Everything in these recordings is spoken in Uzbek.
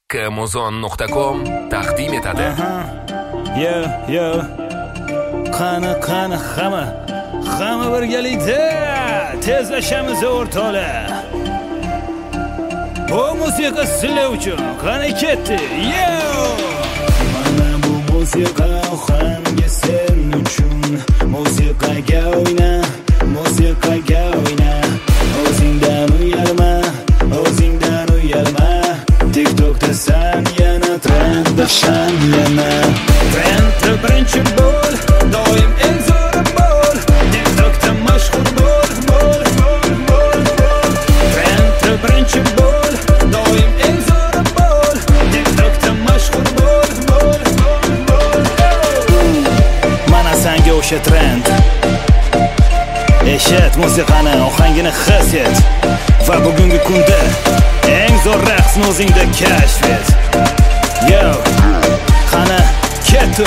kmuzon.com taqdim etadi. Yo. Qani hamma birgalikda tezlashamiz o'rtoqlar. Bu musiqa sizlar uchun qani ketdi. Mana bu musiqa hamga sen uchun. Musiqaga o'yna. O'zingdan uyalma. TikTokda sen yana trenddasan yana. Trendda birinchi bo'l, doim eng zo'ri bo'l. TikTokda mashhur bo'l. Trendda birinchi bo'l, doim eng zo'ri bo'l. TikTokda mashhur bo'l. Mana senga o'sha trend. Eshit musiqani, ohangini his et. Va bugungi kunda eng zo'r raqsni o'zingda kashf et. Qani ketdi.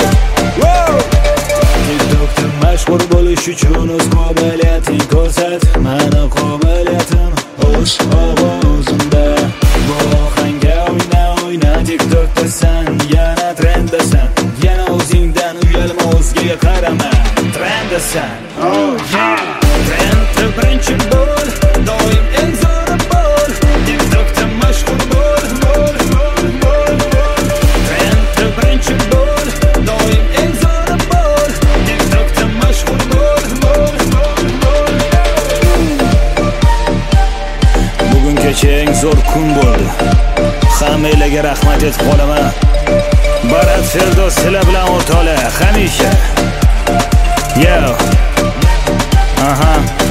TikTokda mashhur bo'lish uchun o'z qobiliyating ko'rsat. Mani qobiliyatim o'z ovozimda. Bu ohangga o'yna. TikTokda sen yana trenddasan. Yana o'zingdan uyalma, o'zgaga qarama. Trenddasan. Trendda birinchi bo'l, doim eng zo'ri bo'l. TikTokda mashhur bo'l. Trendda birinchi bo'l, doim eng zo'ri bo'l. TikTokda mashhur bo'l. Bugun kecha eng zo'r kun bo'ldi. Hammalarga rahmat etib qolaman. Barat Ferdoz sizlar bilan o'rtoqlar, hamisha.